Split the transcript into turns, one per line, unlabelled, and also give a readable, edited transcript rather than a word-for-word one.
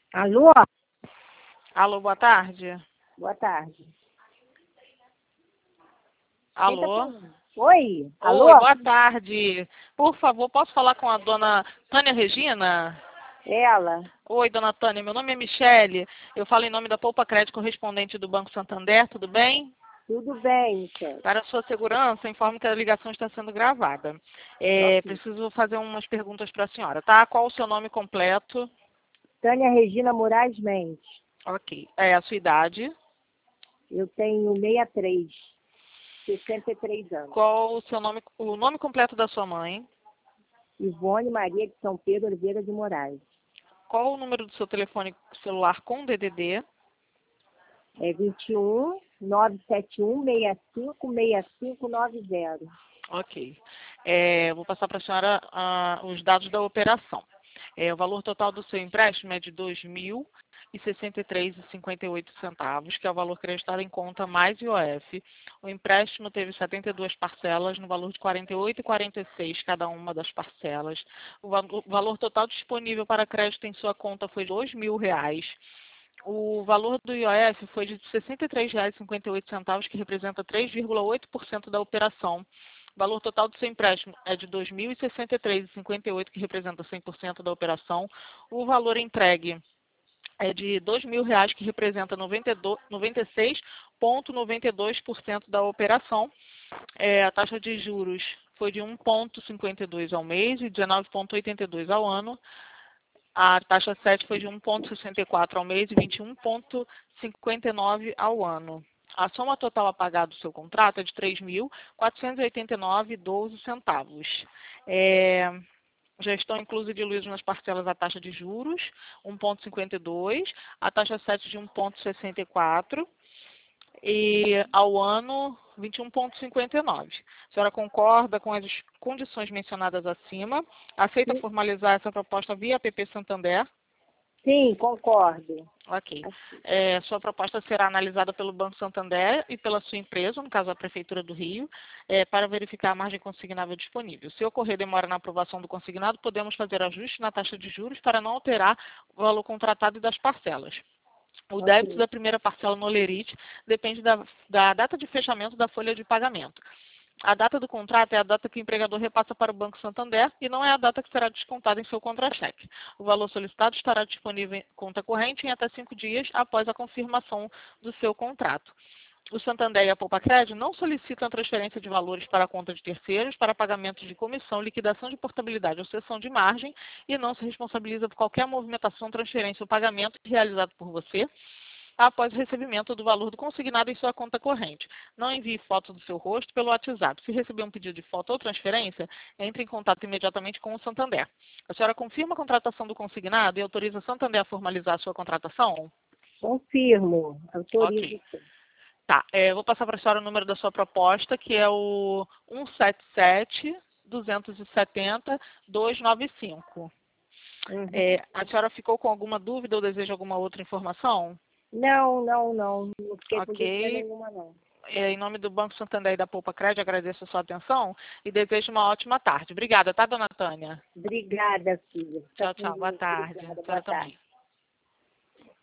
Alô?
Alô, boa tarde.
Boa tarde. Quem tá
Alô?
falando? Oi? Alô?
Oi, boa tarde. Por favor, posso falar com a dona Tânia Regina?
Ela?
Oi, dona Tânia, meu nome é Michele. Eu falo em nome da Poupa Crédito correspondente do Banco Santander, tudo bem?
Tudo bem, Michele?
Para a sua segurança, informo que a ligação está sendo gravada.
Ok.
Preciso fazer umas perguntas para a senhora, tá? Qual o seu nome completo?
Tânia Regina Moraes Mendes.
Ok. A sua idade?
Eu tenho 63 anos.
Qual o nome completo da sua mãe?
Ivone Maria de São Pedro Oliveira de Moraes.
Qual o número do seu telefone celular com DDD?
É 21 971 65 6590.
Ok. Vou passar para a senhora os dados da operação. O valor total do seu empréstimo é de R$ 2.063,58, que é o valor creditado em conta mais IOF. O empréstimo teve 72 parcelas, no valor de R$ 48,46 cada uma das parcelas. O valor total disponível para crédito em sua conta foi R$ 2.000. O valor do IOF foi de R$ 63,58, que representa 3,8% da operação. O valor total do seu empréstimo é de R$ 2.063,58, que representa 100% da operação. O valor entregue é de R$ 2.000, que representa 96,92% da operação. A taxa de juros foi de 1,52 ao mês e 19,82 ao ano. A taxa 7 foi de 1,64 ao mês e 21,59 ao ano. A soma total a pagar do seu contrato é de R$ 3.489,12. Já estão inclusos e diluídos nas parcelas a taxa de juros, 1,52, a taxa 7 de 1,64 e ao ano 21,59. A senhora concorda com as condições mencionadas acima? Aceita formalizar essa proposta via APP Santander?
Sim, concordo.
Ok. Sua proposta será analisada pelo Banco Santander e pela sua empresa, no caso a Prefeitura do Rio, para verificar a margem consignável disponível. Se ocorrer demora na aprovação do consignado, podemos fazer ajustes na taxa de juros para não alterar o valor contratado e das parcelas. O débito
Ok.
da primeira parcela no Olerite depende da data de fechamento da folha de pagamento. A data do contrato é a data que o empregador repassa para o Banco Santander e não é a data que será descontada em seu contra-cheque. O valor solicitado estará disponível em conta corrente em até 5 dias após a confirmação do seu contrato. O Santander e a Poupa Crédito não solicitam a transferência de valores para a conta de terceiros para pagamentos de comissão, liquidação de portabilidade ou cessão de margem e não se responsabiliza por qualquer movimentação, transferência ou pagamento realizado por você após o recebimento do valor do consignado em sua conta corrente. Não envie foto do seu rosto pelo WhatsApp. Se receber um pedido de foto ou transferência, entre em contato imediatamente com o Santander. A senhora confirma a contratação do consignado e autoriza o Santander a formalizar a sua contratação?
Confirmo. Autorizo.
Ok. Tá, vou passar para a senhora o número da sua proposta, que é o 177-270-295.
Uhum.
A senhora ficou com alguma dúvida ou deseja alguma outra informação?
Não, não, não. Não fiquei com dúvida
Ok.
nenhuma, não.
Em nome do Banco Santander e da Poupa Crédito, agradeço a sua atenção e desejo uma ótima tarde. Obrigada, tá, dona Tânia?
Obrigada, filha. Fica
Tchau,
com
tchau. Boa
Deus.
tarde. A
Obrigada. Boa
senhora
tarde.
também.